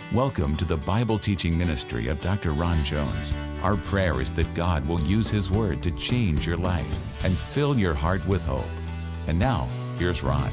Welcome to the Bible teaching ministry of Dr. Ron Jones. Our prayer is that God will use His Word to change your life and fill your heart with hope. And now, here's Ron.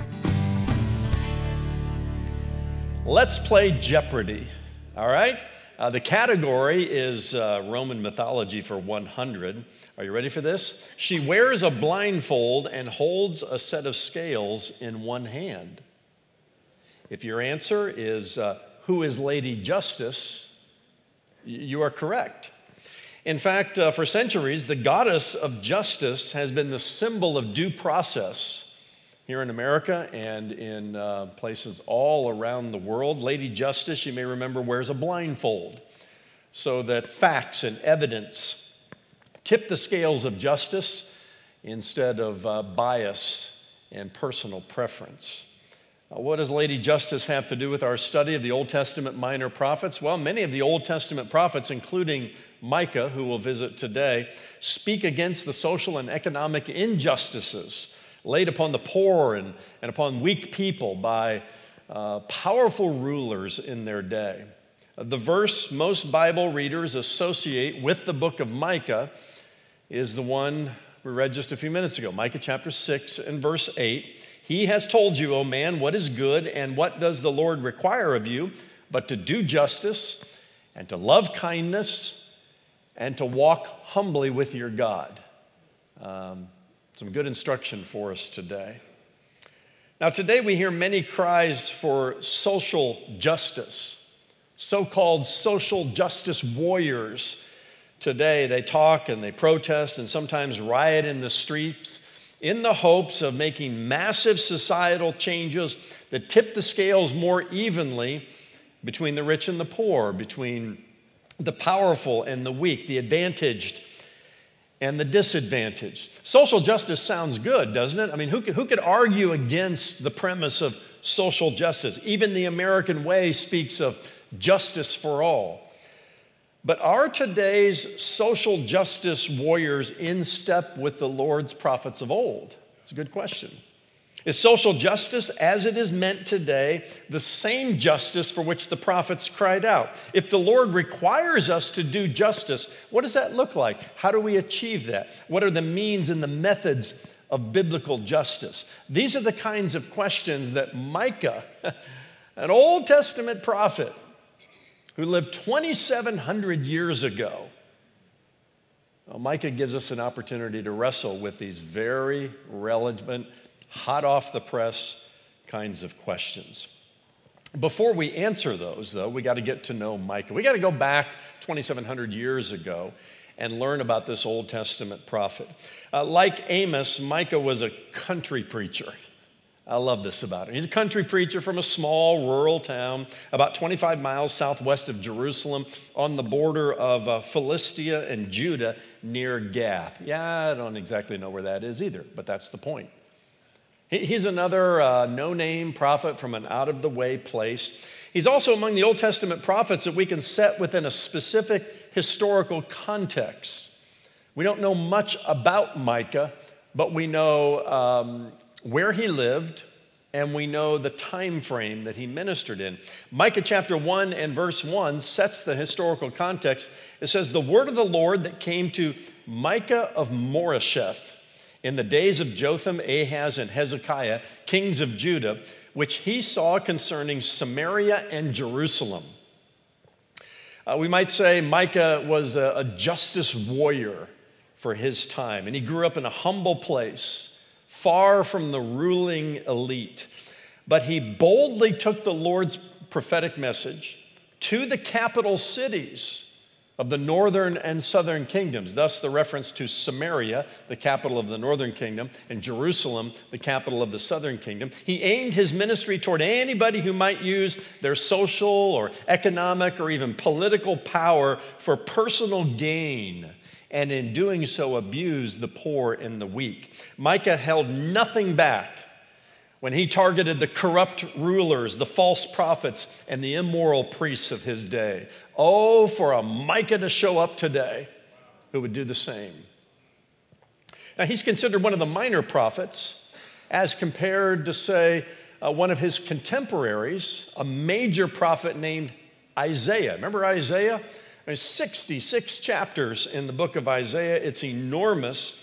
Let's play Jeopardy, all right? The category is Roman mythology for 100. Are you ready for this? She wears a blindfold and holds a set of scales in one hand. If your answer is, who is Lady Justice, you are correct. In fact, for centuries, the goddess of justice has been the symbol of due process here in America and in places all around the world. Lady Justice, you may remember, wears a blindfold so that facts and evidence tip the scales of justice instead of bias and personal preference. What does Lady Justice have to do with our study of the Old Testament minor prophets? Well, many of the Old Testament prophets, including Micah, who we'll visit today, speak against the social and economic injustices laid upon the poor and upon weak people by powerful rulers in their day. The verse most Bible readers associate with the book of Micah is the one we read just a few minutes ago, Micah chapter 6 and verse 8. He has told you, O man, what is good and what does the Lord require of you, but to do justice and to love kindness and to walk humbly with your God. Some good instruction for us today. Now, today we hear many cries for social justice, so-called social justice warriors. Today they talk and they protest and sometimes riot in the streets in the hopes of making massive societal changes that tip the scales more evenly between the rich and the poor, between the powerful and the weak, the advantaged and the disadvantaged. Social justice sounds good, doesn't it? I mean, who could argue against the premise of social justice? Even the American way speaks of justice for all. But are today's social justice warriors in step with the Lord's prophets of old? It's a good question. Is social justice, as it is meant today, the same justice for which the prophets cried out? If the Lord requires us to do justice, what does that look like? How do we achieve that? What are the means and the methods of biblical justice? These are the kinds of questions that Micah, an Old Testament prophet, who lived 2,700 years ago. Well, Micah gives us an opportunity to wrestle with these very relevant, hot off the press kinds of questions. Before we answer those, though, we got to get to know Micah. We got to go back 2,700 years ago and learn about this Old Testament prophet. Like Amos, Micah was a country preacher. I love this about him. He's a country preacher from a small rural town about 25 miles southwest of Jerusalem on the border of Philistia and Judah near Gath. Yeah, I don't exactly know where that is either, but that's the point. He's another no-name prophet from an out-of-the-way place. He's also among the Old Testament prophets that we can set within a specific historical context. We don't know much about Micah, but we know where he lived, and we know the time frame that he ministered in. Micah chapter 1 and verse 1 sets the historical context. It says, the word of the Lord that came to Micah of Moresheth in the days of Jotham, Ahaz, and Hezekiah, kings of Judah, which he saw concerning Samaria and Jerusalem. We might say Micah was a justice warrior for his time, and he grew up in a humble place, far from the ruling elite. But he boldly took the Lord's prophetic message to the capital cities of the northern and southern kingdoms. Thus, the reference to Samaria, the capital of the northern kingdom, and Jerusalem, the capital of the southern kingdom. He aimed his ministry toward anybody who might use their social or economic or even political power for personal gain, and in doing so abuse the poor and the weak. Micah held nothing back when he targeted the corrupt rulers, the false prophets, and the immoral priests of his day. Oh, for a Micah to show up today who would do the same. Now, he's considered one of the minor prophets as compared to, say, one of his contemporaries, a major prophet named Isaiah. Remember Isaiah? There's 66 chapters in the book of Isaiah. It's enormous.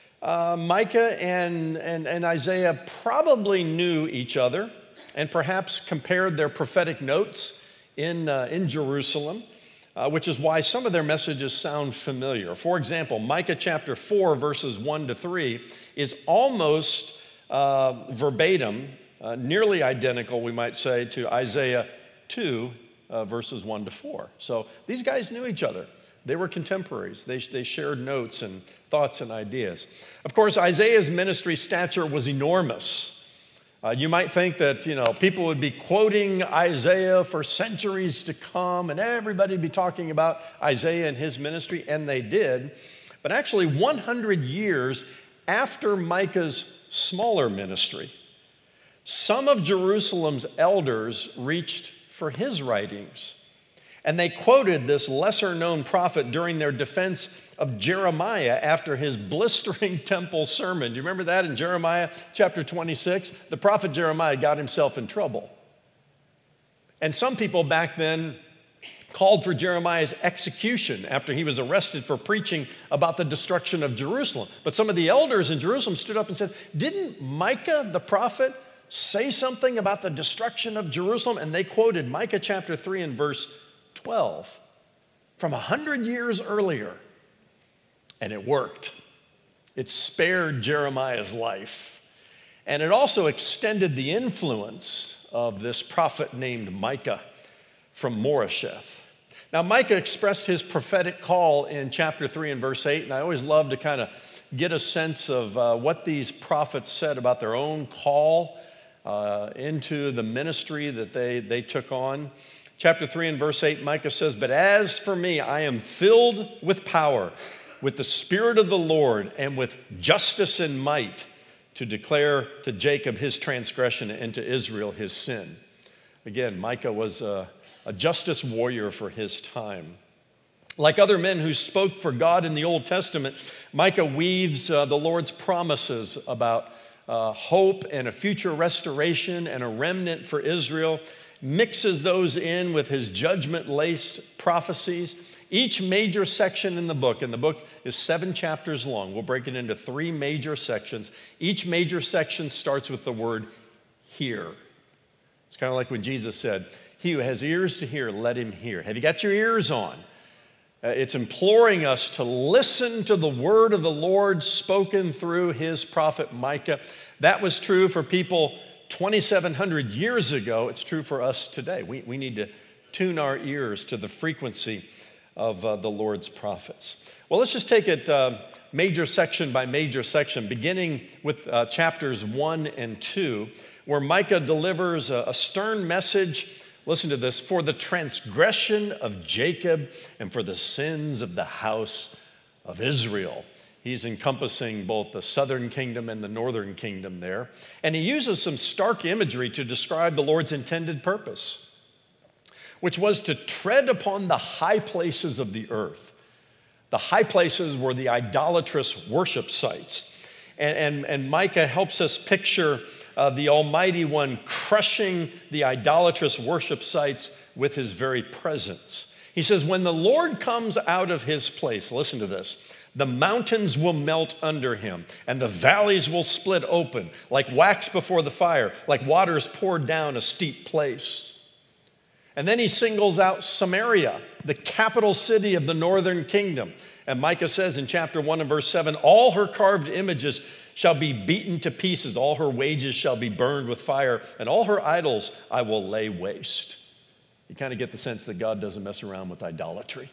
Micah and Isaiah probably knew each other and perhaps compared their prophetic notes in Jerusalem, which is why some of their messages sound familiar. For example, Micah chapter 4, verses 1 to 3 is almost verbatim, nearly identical, we might say, to Isaiah 2, verses 1 to 4. So these guys knew each other. They were contemporaries. They shared notes and thoughts and ideas. Of course, Isaiah's ministry stature was enormous. You might think that, people would be quoting Isaiah for centuries to come, and everybody would be talking about Isaiah and his ministry, and they did. But actually, 100 years after Micah's smaller ministry, some of Jerusalem's elders reached for his writings. And they quoted this lesser-known prophet during their defense of Jeremiah after his blistering temple sermon. Do you remember that in Jeremiah chapter 26? The prophet Jeremiah got himself in trouble. And some people back then called for Jeremiah's execution after he was arrested for preaching about the destruction of Jerusalem. But some of the elders in Jerusalem stood up and said, "Didn't Micah the prophet say something about the destruction of Jerusalem?" And they quoted Micah chapter 3 and verse 12 from 100 years earlier. And it worked. It spared Jeremiah's life. And it also extended the influence of this prophet named Micah from Moresheth. Now, Micah expressed his prophetic call in chapter 3 and verse 8, and I always love to kind of get a sense of what these prophets said about their own call into the ministry that they took on. Chapter 3 and verse 8, Micah says, "But as for me, I am filled with power, with the Spirit of the Lord, and with justice and might, to declare to Jacob his transgression and to Israel his sin." Again, Micah was a justice warrior for his time. Like other men who spoke for God in the Old Testament, Micah weaves the Lord's promises about hope and a future restoration and a remnant for Israel, mixes those in with his judgment-laced prophecies. Each major section in the book, and the book is 7 chapters long. We'll break it into 3 major sections. Each major section starts with the word hear. It's kind of like when Jesus said, "He who has ears to hear, let him hear." Have you got your ears on? It's imploring us to listen to the word of the Lord spoken through his prophet Micah. That was true for people 2,700 years ago. It's true for us today. We need to tune our ears to the frequency of the Lord's prophets. Well, let's just take it major section by major section, beginning with chapters 1 and 2, where Micah delivers a stern message. Listen to this: "For the transgression of Jacob and for the sins of the house of Israel." He's encompassing both the southern kingdom and the northern kingdom there. And he uses some stark imagery to describe the Lord's intended purpose, which was to tread upon the high places of the earth. The high places were the idolatrous worship sites. And Micah helps us picture the Almighty One crushing the idolatrous worship sites with his very presence. He says, when the Lord comes out of his place, listen to this, the mountains will melt under him, and the valleys will split open, like wax before the fire, like waters poured down a steep place. And then he singles out Samaria, the capital city of the northern kingdom. And Micah says in chapter 1 and verse 7, all her carved images shall be beaten to pieces, all her wages shall be burned with fire, and all her idols I will lay waste. You kind of get the sense that God doesn't mess around with idolatry.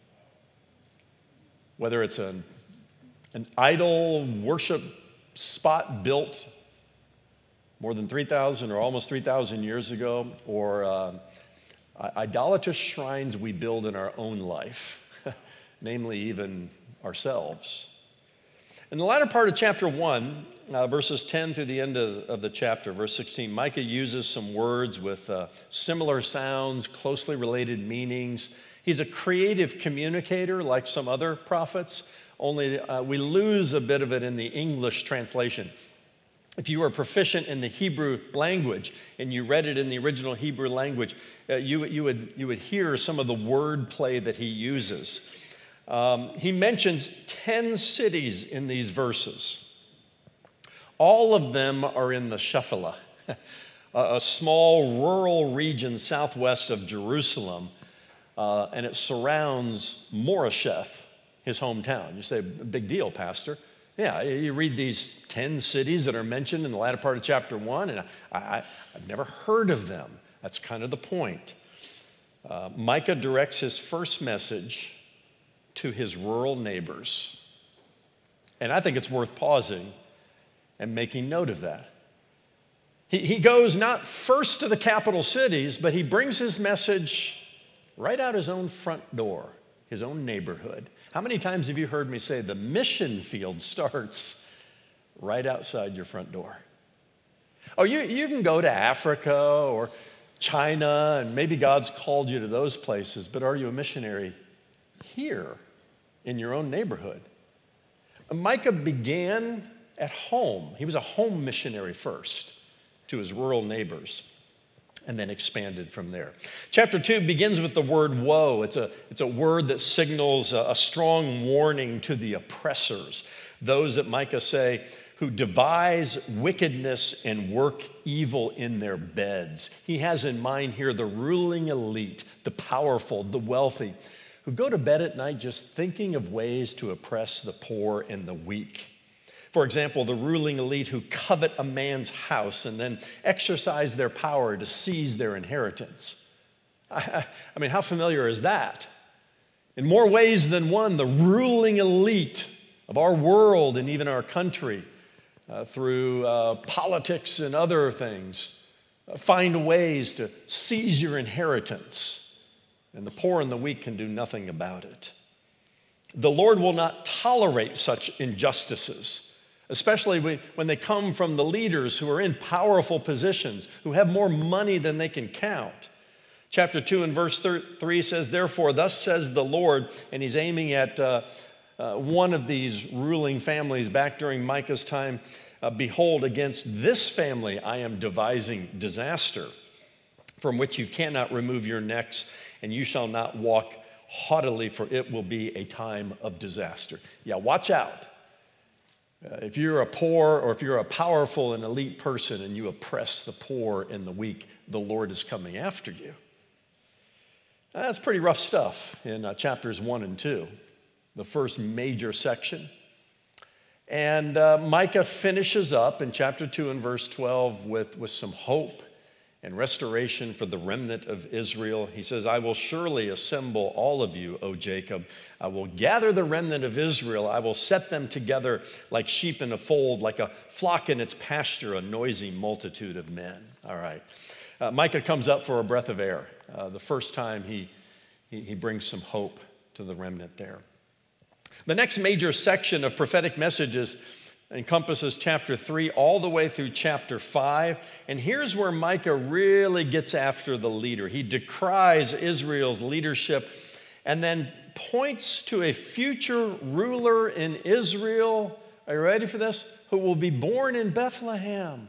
Whether it's an idol worship spot built more than 3,000 or almost 3,000 years ago, or idolatrous shrines we build in our own life, namely even ourselves. In the latter part of chapter 1, verses 10 through the end of the chapter, verse 16, Micah uses some words with similar sounds, closely related meanings. He's a creative communicator like some other prophets, only we lose a bit of it in the English translation. If you are proficient in the Hebrew language and you read it in the original Hebrew language, you would hear some of the wordplay that he uses. He mentions 10 cities in these verses. All of them are in the Shephelah, a small rural region southwest of Jerusalem, and it surrounds Moresheth, his hometown. You say, big deal, Pastor. Yeah, you read these 10 cities that are mentioned in the latter part of chapter 1, and I've never heard of them. That's kind of the point. Micah directs his first message to his rural neighbors. And I think it's worth pausing and making note of that. He goes not first to the capital cities, but he brings his message right out his own front door, his own neighborhood. How many times have you heard me say the mission field starts right outside your front door? Oh, you can go to Africa or China, and maybe God's called you to those places, but are you a missionary here in your own neighborhood? Micah began at home. He was a home missionary first to his rural neighbors, and then expanded from there. Chapter 2 begins with the word woe. It's a word that signals a strong warning to the oppressors, those that Micah say who devise wickedness and work evil in their beds. He has in mind here the ruling elite, the powerful, the wealthy, who go to bed at night just thinking of ways to oppress the poor and the weak. For example, the ruling elite who covet a man's house and then exercise their power to seize their inheritance. I mean, how familiar is that? In more ways than one, the ruling elite of our world and even our country, through politics and other things, find ways to seize your inheritance, and the poor and the weak can do nothing about it. The Lord will not tolerate such injustices, especially when they come from the leaders who are in powerful positions, who have more money than they can count. Chapter 2 and verse 3 says, therefore, thus says the Lord, and he's aiming at one of these ruling families back during Micah's time. Behold, against this family I am devising disaster, from which you cannot remove your necks, and you shall not walk haughtily, for it will be a time of disaster. Yeah, watch out. If you're a poor or if you're a powerful and elite person and you oppress the poor and the weak, the Lord is coming after you. That's pretty rough stuff in chapters 1 and 2, the first major section. And Micah finishes up in chapter 2 and verse 12 with some hope and restoration for the remnant of Israel. He says, I will surely assemble all of you, O Jacob. I will gather the remnant of Israel. I will set them together like sheep in a fold, like a flock in its pasture, a noisy multitude of men. All right. Micah comes up for a breath of air. The first time he brings some hope to the remnant there. The next major section of prophetic messages encompasses chapter 3 all the way through chapter 5. And here's where Micah really gets after the leader. He decries Israel's leadership and then points to a future ruler in Israel. Are you ready for this? Who will be born in Bethlehem.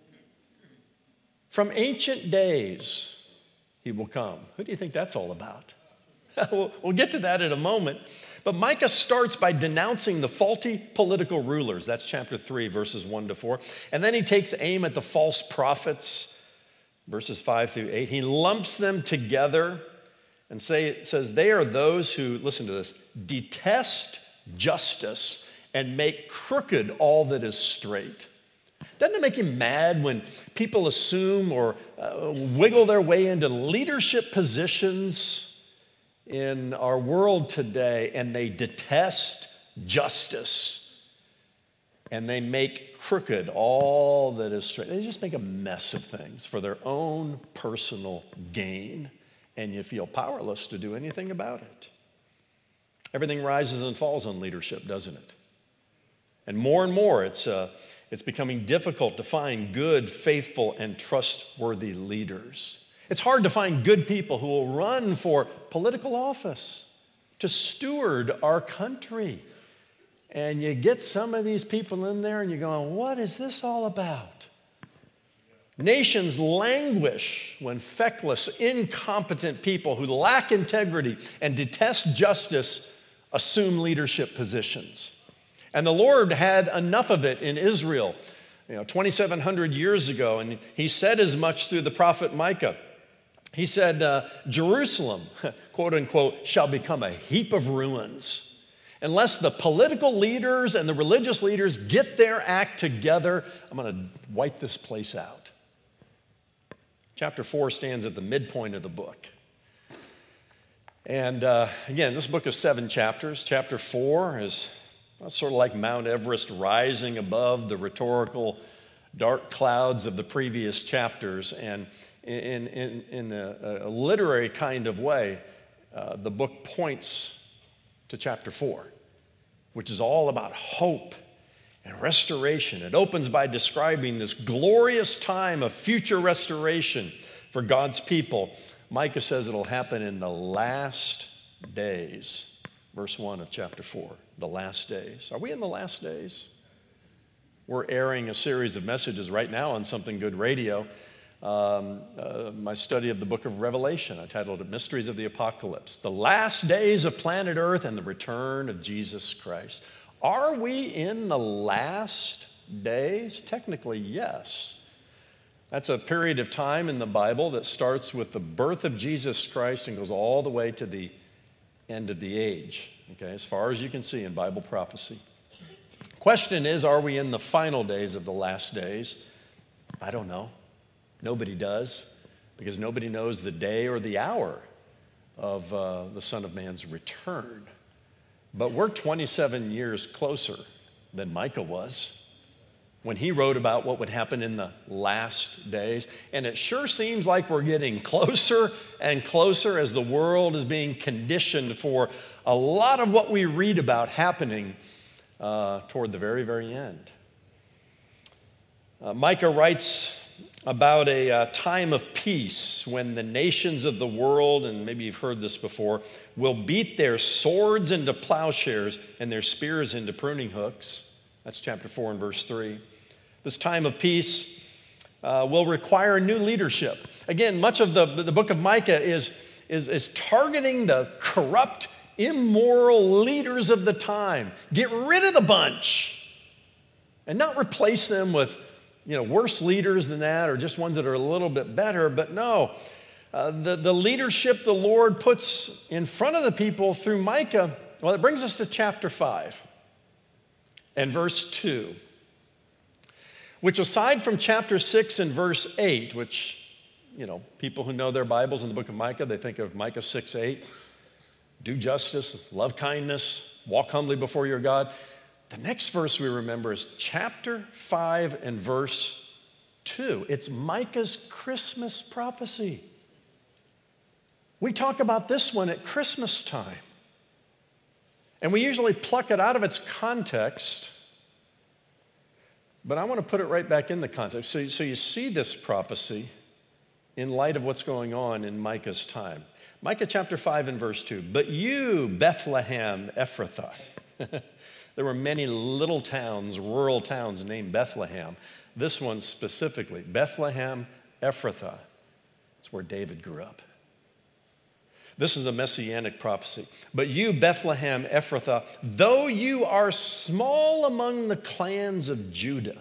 From ancient days, he will come. Who do you think that's all about? We'll get to that in a moment. But Micah starts by denouncing the faulty political rulers. That's chapter 3, verses 1 to 4. And then he takes aim at the false prophets, verses 5 through 8. He lumps them together and says they are those who, listen to this, detest justice and make crooked all that is straight. Doesn't it make him mad when people assume or wiggle their way into leadership positions in our world today, and they detest justice, and they make crooked all that is straight? They just make a mess of things for their own personal gain, and you feel powerless to do anything about it. Everything rises and falls on leadership, doesn't it? And more, it's becoming difficult to find good, faithful, and trustworthy leaders. It's hard to find good people who will run for political office to steward our country And you get some of these people in there and you're going, what is this all about? Nations languish when feckless, incompetent people who lack integrity and detest justice assume leadership positions. And the Lord had enough of it in Israel, 2,700 years ago, and he said as much through the prophet Micah. He said, Jerusalem, quote unquote, shall become a heap of ruins. Unless the political leaders and the religious leaders get their act together, I'm going to wipe this place out. Chapter 4 stands at the midpoint of the book. And again, this book is 7 chapters. Chapter 4 is sort of like Mount Everest rising above the rhetorical dark clouds of the previous chapters. And in a literary kind of way, the book points to chapter 4, which is all about hope and restoration. It opens by describing this glorious time of future restoration for God's people. Micah says it'll happen in the last days. Verse 1 of chapter 4, the last days. Are we in the last days? We're airing a series of messages right now on Something Good Radio. My study of the book of Revelation. I titled it Mysteries of the Apocalypse, the last days of planet Earth and the return of Jesus Christ. Are we in the last days? Technically, yes. That's a period of time in the Bible that starts with the birth of Jesus Christ and goes all the way to the end of the age, okay, as far as you can see in Bible prophecy. Question is, are we in the final days of the last days? I don't know. Nobody does, because nobody knows the day or the hour of the Son of Man's return. But we're 27 years closer than Micah was when he wrote about what would happen in the last days. And it sure seems like we're getting closer and closer as the world is being conditioned for a lot of what we read about happening toward the very, very end. Micah writes about a time of peace when the nations of the world, and maybe you've heard this before, will beat their swords into plowshares and their spears into pruning hooks. That's chapter 4 and verse 3. This time of peace will require new leadership. Again, much of the book of Micah is targeting the corrupt, immoral leaders of the time. Get rid of the bunch and not replace them with worse leaders than that, or just ones that are a little bit better. But no, the leadership the Lord puts in front of the people through Micah, well, it brings us to chapter 5 and verse 2, which aside from chapter 6 and verse 8, which, people who know their Bibles in the book of Micah, they think of Micah 6:8, do justice, love kindness, walk humbly before your God. The next verse we remember is chapter 5 and verse 2. It's Micah's Christmas prophecy. We talk about this one at Christmas time. And we usually pluck it out of its context. But I want to put it right back in the context. So you see this prophecy in light of what's going on in Micah's time. Micah chapter 5 and verse 2. But you, Bethlehem Ephrathah. There were many little towns, rural towns named Bethlehem. This one specifically, Bethlehem Ephrathah. It's where David grew up. This is a messianic prophecy. But you, Bethlehem Ephrathah, though you are small among the clans of Judah,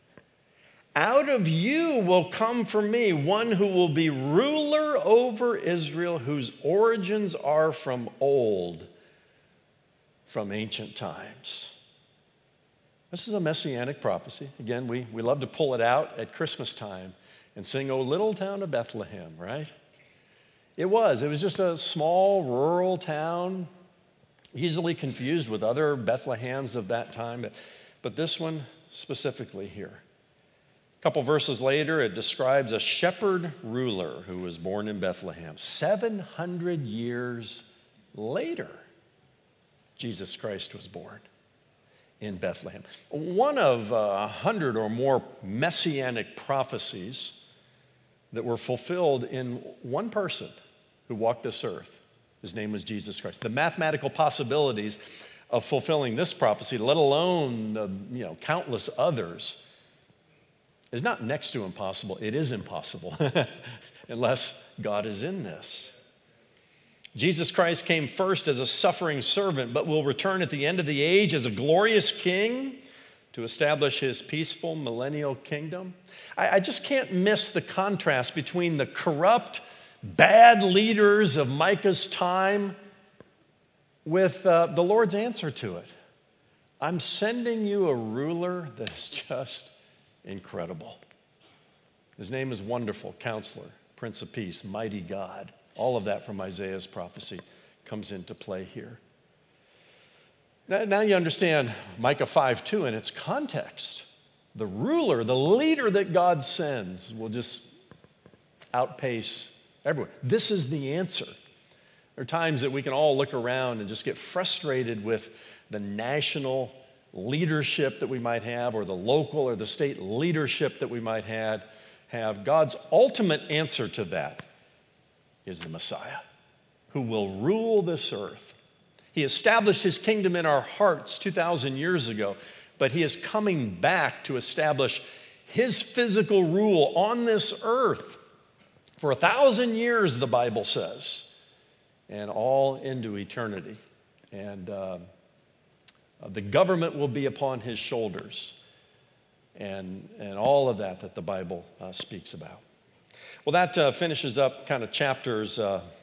out of you will come for me one who will be ruler over Israel, whose origins are from old, from ancient times. This is a messianic prophecy. Again, we love to pull it out at Christmas time and sing, "O little town of Bethlehem," right? It was just a small rural town, easily confused with other Bethlehems of that time, but this one specifically here. A couple verses later, it describes a shepherd ruler who was born in Bethlehem. 700 years later, Jesus Christ was born in Bethlehem. One of 100 or more messianic prophecies that were fulfilled in one person who walked this earth. His name was Jesus Christ. The mathematical possibilities of fulfilling this prophecy, let alone the countless others, is not next to impossible. It is impossible unless God is in this. Jesus Christ came first as a suffering servant, but will return at the end of the age as a glorious king to establish his peaceful millennial kingdom. I just can't miss the contrast between the corrupt, bad leaders of Micah's time with the Lord's answer to it. I'm sending you a ruler that is just incredible. His name is Wonderful Counselor, Prince of Peace, Mighty God. All of that from Isaiah's prophecy comes into play here. Now you understand Micah 5:2 in its context. The ruler, the leader that God sends will just outpace everyone. This is the answer. There are times that we can all look around and just get frustrated with the national leadership that we might have, or the local or the state leadership that we might have. God's ultimate answer to that is the Messiah, who will rule this earth. He established his kingdom in our hearts 2,000 years ago, but he is coming back to establish his physical rule on this earth for 1,000 years, the Bible says, and all into eternity. And the government will be upon his shoulders, and all of that the Bible speaks about. Well, that finishes up kind of chapters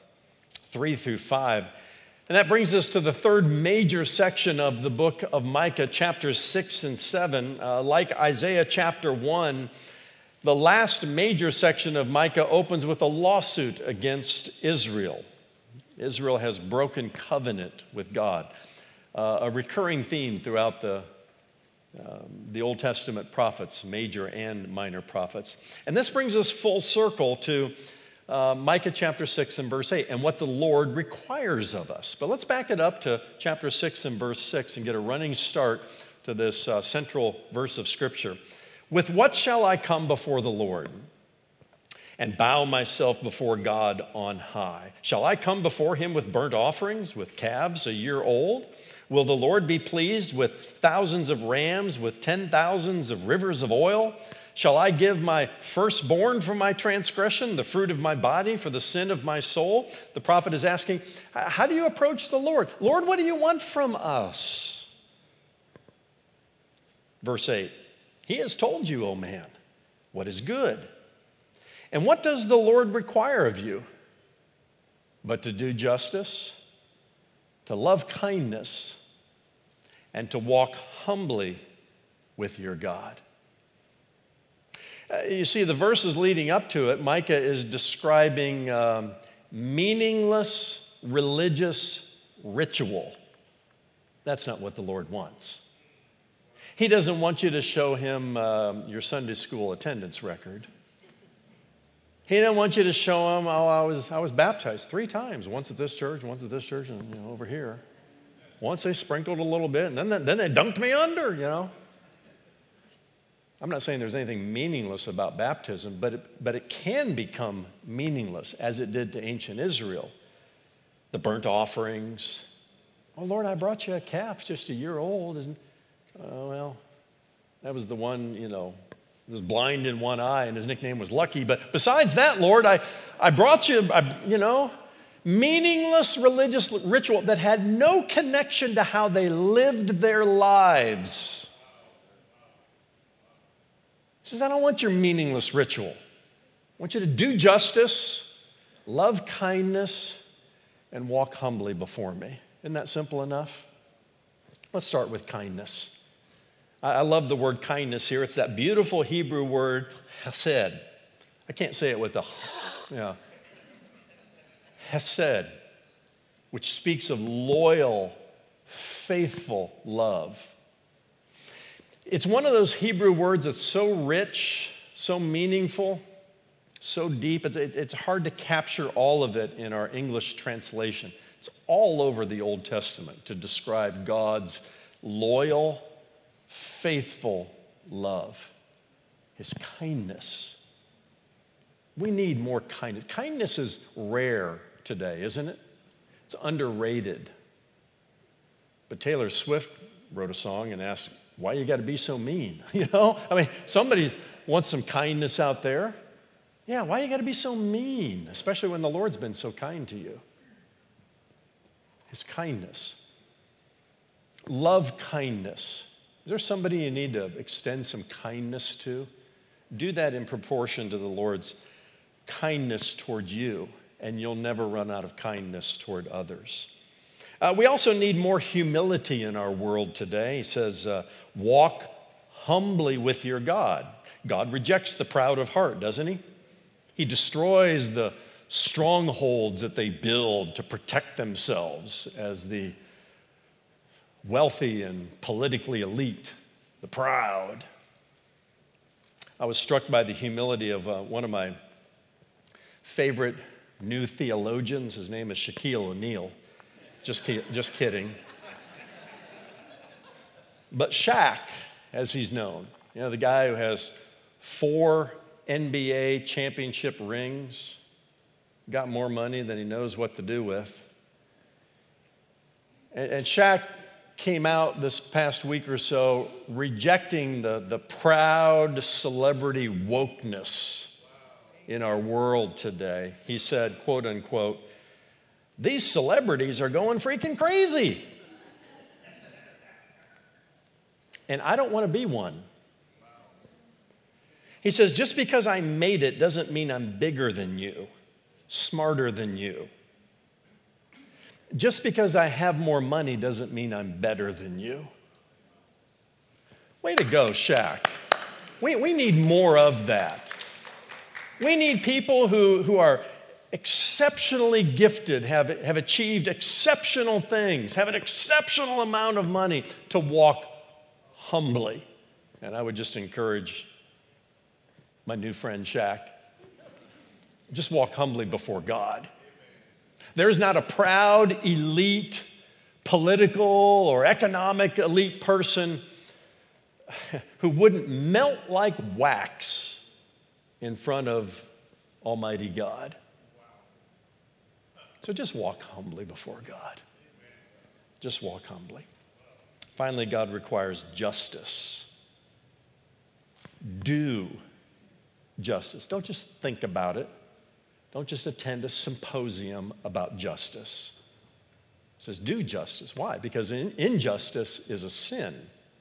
3 through 5. And that brings us to the third major section of the book of Micah, chapters 6 and 7. Like Isaiah chapter 1, the last major section of Micah opens with a lawsuit against Israel. Israel has broken covenant with God, a recurring theme throughout the Old Testament prophets, major and minor prophets. And this brings us full circle to Micah chapter 6 and verse 8, and what the Lord requires of us. But let's back it up to chapter 6 and verse 6 and get a running start to this central verse of Scripture. With what shall I come before the Lord and bow myself before God on high? Shall I come before him with burnt offerings, with calves a year old? Will the Lord be pleased with thousands of rams, with 10,000s of rivers of oil? Shall I give my firstborn for my transgression, the fruit of my body for the sin of my soul? The prophet is asking, how do you approach the Lord? Lord, what do you want from us? Verse 8, he has told you, O man, what is good. And what does the Lord require of you? But to do justice, to love kindness, and to walk humbly with your God. You see, the verses leading up to it, Micah is describing meaningless religious ritual. That's not what the Lord wants. He doesn't want you to show him your Sunday school attendance record. He didn't want you to show him, I was baptized 3 times, once at this church, and over here. Once they sprinkled a little bit, and then they dunked me under, I'm not saying there's anything meaningless about baptism, but it can become meaningless, as it did to ancient Israel. The burnt offerings. Oh, Lord, I brought you a calf just a year old. Well, that was the one, was blind in one eye, and his nickname was Lucky. But besides that, Lord, I brought you, meaningless religious ritual that had no connection to how they lived their lives. He says, I don't want your meaningless ritual. I want you to do justice, love kindness, and walk humbly before me. Isn't that simple enough? Let's start with kindness. I love the word kindness here. It's that beautiful Hebrew word, hesed. I can't say it with the, hesed, which speaks of loyal, faithful love. It's one of those Hebrew words that's so rich, so meaningful, so deep. It's hard to capture all of it in our English translation. It's all over the Old Testament to describe God's loyal, faithful love, his kindness. We need more kindness. Kindness is rare today, isn't it? It's underrated. But Taylor Swift wrote a song and asked, why you got to be so mean? You know? I mean, somebody wants some kindness out there. Yeah, why you got to be so mean? Especially when the Lord's been so kind to you. His kindness. Love kindness. Is there somebody you need to extend some kindness to? Do that in proportion to the Lord's kindness toward you, and you'll never run out of kindness toward others. We also need more humility in our world today. He says, walk humbly with your God. God rejects the proud of heart, doesn't he? He destroys the strongholds that they build to protect themselves as the wealthy and politically elite, the proud. I was struck by the humility of one of my favorite new theologians. His name is Shaquille O'Neal. Just kidding. But Shaq, as he's known, you know, the guy who has 4 NBA championship rings, got more money than he knows what to do with. And Shaq came out this past week or so rejecting the proud celebrity wokeness in our world today. He said, quote unquote, these celebrities are going freaking crazy. And I don't want to be one. He says, just because I made it doesn't mean I'm bigger than you, smarter than you. Just because I have more money doesn't mean I'm better than you. Way to go, Shaq. We need more of that. We need people who are exceptionally gifted, have achieved exceptional things, have an exceptional amount of money to walk humbly. And I would just encourage my new friend Shaq, just walk humbly before God. There's not a proud, elite, political or economic elite person who wouldn't melt like wax in front of Almighty God. So just walk humbly before God. Just walk humbly. Finally, God requires justice. Do justice. Don't just think about it. Don't just attend a symposium about justice. It says do justice. Why? Because injustice is a sin.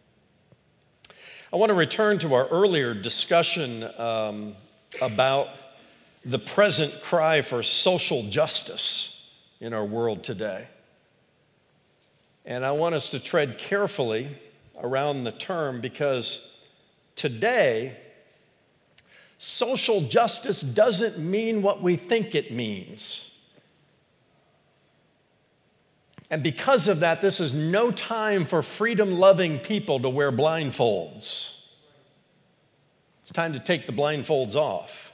I want to return to our earlier discussion about the present cry for social justice in our world today. And I want us to tread carefully around the term because today, social justice doesn't mean what we think it means. And because of that, this is no time for freedom-loving people to wear blindfolds. It's time to take the blindfolds off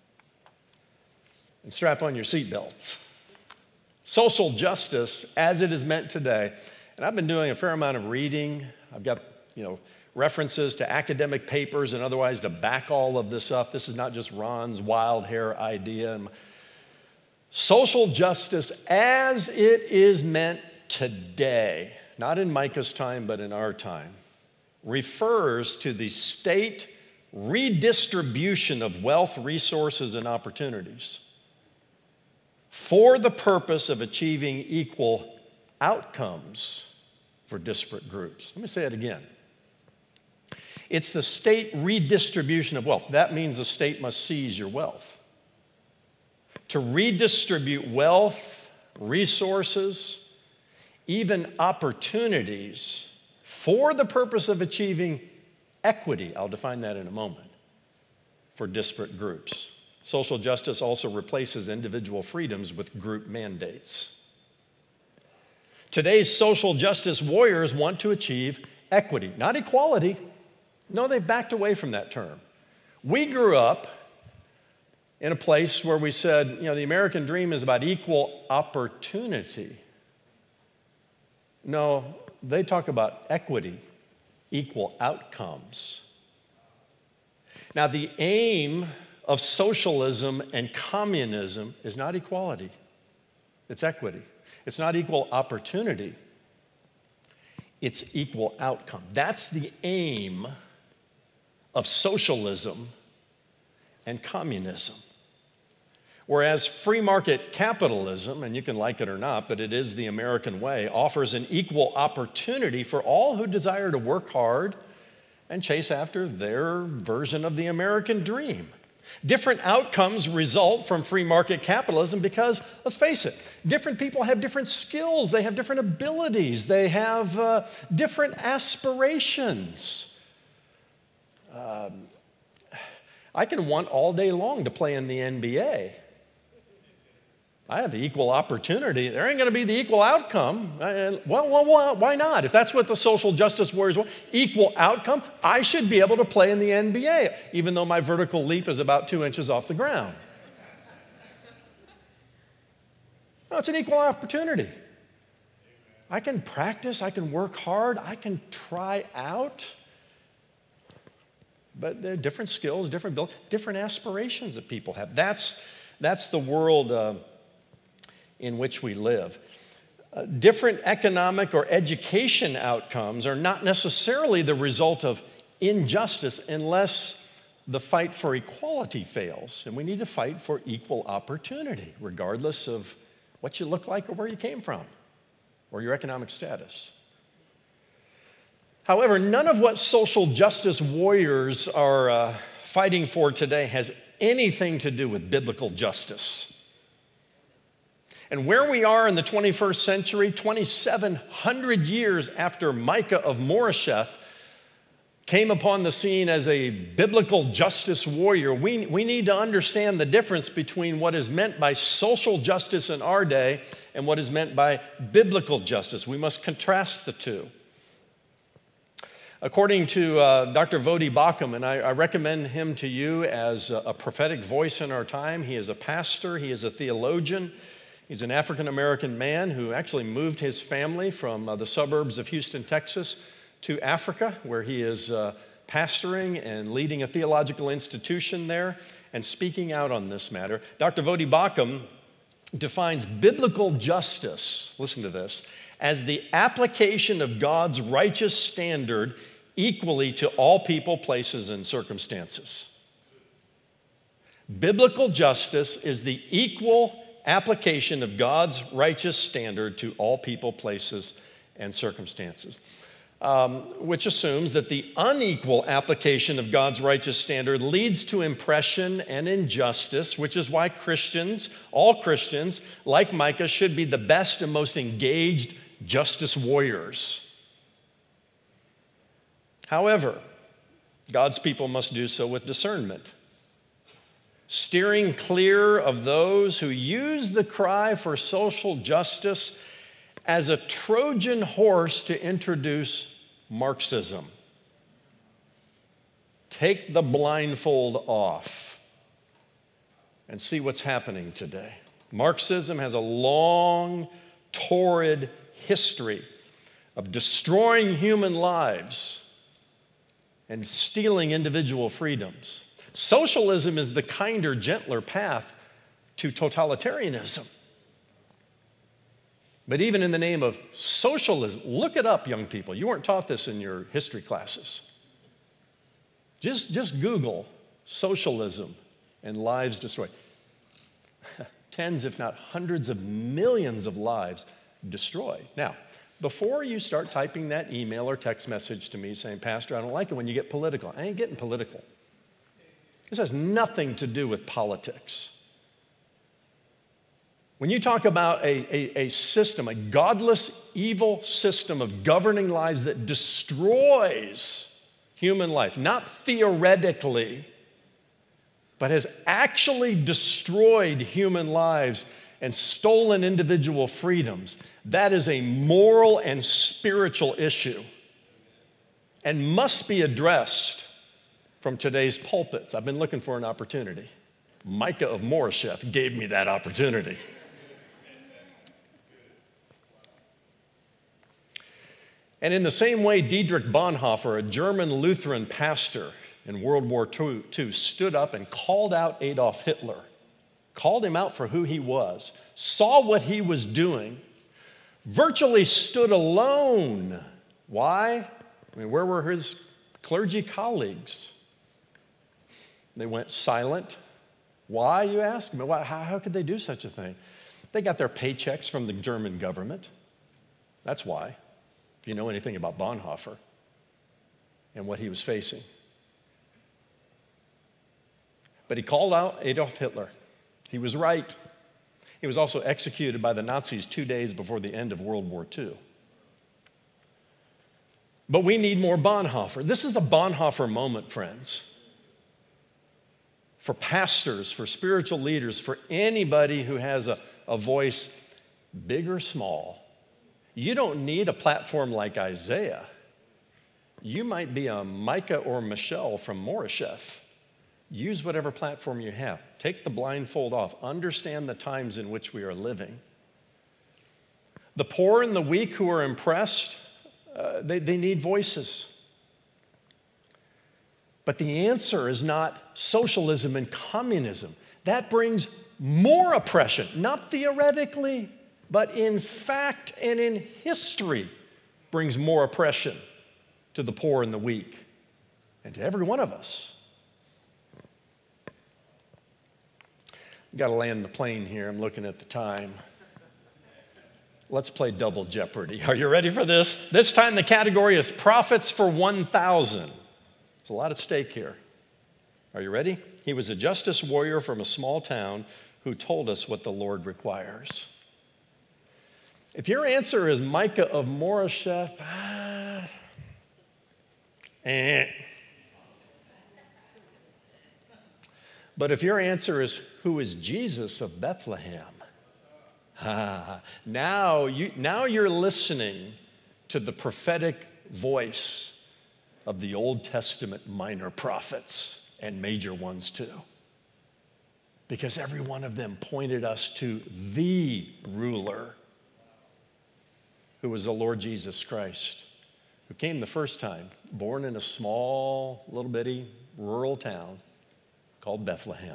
and strap on your seatbelts. Social justice, as it is meant today, and I've been doing a fair amount of reading. I've got, references to academic papers and otherwise to back all of this up. This is not just Ron's wild hair idea. Social justice as it is meant today, not in Micah's time, but in our time, refers to the state redistribution of wealth, resources, and opportunities for the purpose of achieving equal outcomes for disparate groups. Let me say it again. It's the state redistribution of wealth. That means the state must seize your wealth. To redistribute wealth, resources, even opportunities for the purpose of achieving equity. I'll define that in a moment. For disparate groups. Social justice also replaces individual freedoms with group mandates. Today's social justice warriors want to achieve equity, not equality. No, they've backed away from that term. We grew up in a place where we said, the American dream is about equal opportunity. No, they talk about equity, equal outcomes. Now, the aim of socialism and communism is not equality, it's equity. It's not equal opportunity. it's equal outcome. That's the aim of socialism and communism. Whereas free market capitalism, and you can like it or not, but it is the American way, offers an equal opportunity for all who desire to work hard and chase after their version of the American dream. Different outcomes result from free market capitalism because, let's face it, different people have different skills, they have different abilities, they have different aspirations. I can want all day long to play in the NBA. I have the equal opportunity. There ain't going to be the equal outcome. Well, why not? If that's what the social justice warriors want, equal outcome, I should be able to play in the NBA, even though my vertical leap is about 2 inches off the ground. No, it's an equal opportunity. I can practice, I can work hard, I can try out. But there are different skills, different aspirations that people have. That's the world in which we live. Different economic or education outcomes are not necessarily the result of injustice unless the fight for equality fails. And we need to fight for equal opportunity, regardless of what you look like or where you came from or your economic status. However, none of what social justice warriors are fighting for today has anything to do with biblical justice. And where we are in the 21st century, 2,700 years after Micah of Moresheth came upon the scene as a biblical justice warrior, we need to understand the difference between what is meant by social justice in our day and what is meant by biblical justice. We must contrast the two. According to Dr. Voddie Baucham, and I recommend him to you as a prophetic voice in our time, he is a pastor, he is a theologian. He's an African-American man who actually moved his family from the suburbs of Houston, Texas, to Africa, where he is pastoring and leading a theological institution there and speaking out on this matter. Dr. Voddie Baucham defines biblical justice, listen to this, as the application of God's righteous standard equally to all people, places, and circumstances. Biblical justice is the equal application of God's righteous standard to all people, places, and circumstances, which assumes that the unequal application of God's righteous standard leads to oppression and injustice, which is why Christians, all Christians, like Micah, should be the best and most engaged justice warriors. However, God's people must do so with discernment, steering clear of those who use the cry for social justice as a Trojan horse to introduce Marxism. Take the blindfold off and see what's happening today. Marxism has a long, torrid history of destroying human lives and stealing individual freedoms. Socialism is the kinder, gentler path to totalitarianism. But even in the name of socialism, look it up, young people. You weren't taught this in your history classes. Just Google socialism and lives destroyed. Tens, if not hundreds of millions of lives destroyed. Now, before you start typing that email or text message to me saying, Pastor, I don't like it when you get political. I ain't getting political. This has nothing to do with politics. When you talk about a system, a godless, evil system of governing lives that destroys human life, not theoretically, but has actually destroyed human lives and stolen individual freedoms, that is a moral and spiritual issue and must be addressed from today's pulpits. I've been looking for an opportunity. Micah of Moresheth gave me that opportunity. And in the same way, Dietrich Bonhoeffer, a German Lutheran pastor in World War II, stood up and called out Adolf Hitler, called him out for who he was, saw what he was doing, virtually stood alone Why? I mean, where were his clergy colleagues? They went silent. Why, you ask? I mean, how could they do such a thing? They got their paychecks from the German government. That's why, if you know anything about Bonhoeffer and what he was facing. But he called out Adolf Hitler. He was right. He was also executed by the Nazis 2 days before the end of World War II. But we need more Bonhoeffer. This is a Bonhoeffer moment, friends. For pastors, for spiritual leaders, for anybody who has a voice, big or small. You don't need a platform like Isaiah. You might be a Micah or Michelle from Moresheth. Use whatever platform you have. Take the blindfold off. Understand the times in which we are living. The poor and the weak who are impressed, they need voices. But the answer is not socialism and communism. That brings more oppression, not theoretically, but in fact and in history, brings more oppression to the poor and the weak and to every one of us. I've got to land the plane here. I'm looking at the time. Let's play double jeopardy. Are you ready for this? This time the category is Prophets for 1,000. There's a lot at stake here. Are you ready? He was a justice warrior from a small town who told us what the Lord requires. If your answer is Micah of Moresheth, But if your answer is, who is Jesus of Bethlehem? Now you're listening to the prophetic voice of the Old Testament minor prophets and major ones too. Because every one of them pointed us to the ruler who was the Lord Jesus Christ, who came the first time, born in a small, little bitty rural town called Bethlehem.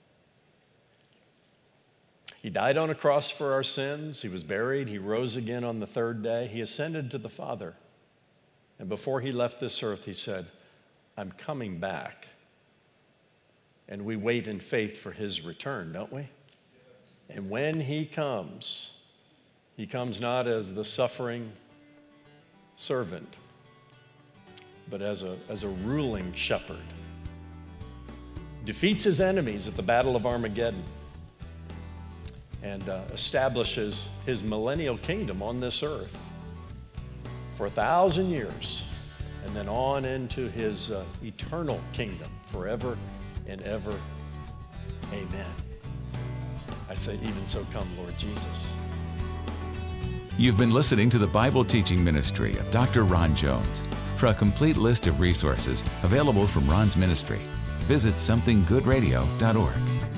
He died on a cross for our sins. He was buried. He rose again on the third day. He ascended to the Father. And before he left this earth, he said, I'm coming back. And we wait in faith for his return, don't we? Yes. And when he comes not as the suffering servant, but as a ruling shepherd. Defeats his enemies at the Battle of Armageddon and establishes his millennial kingdom on this earth for 1,000 years, and then on into his eternal kingdom forever and ever. Amen. I say, even so come, Lord Jesus. You've been listening to the Bible teaching ministry of Dr. Ron Jones. For a complete list of resources available from Ron's ministry, visit somethinggoodradio.org.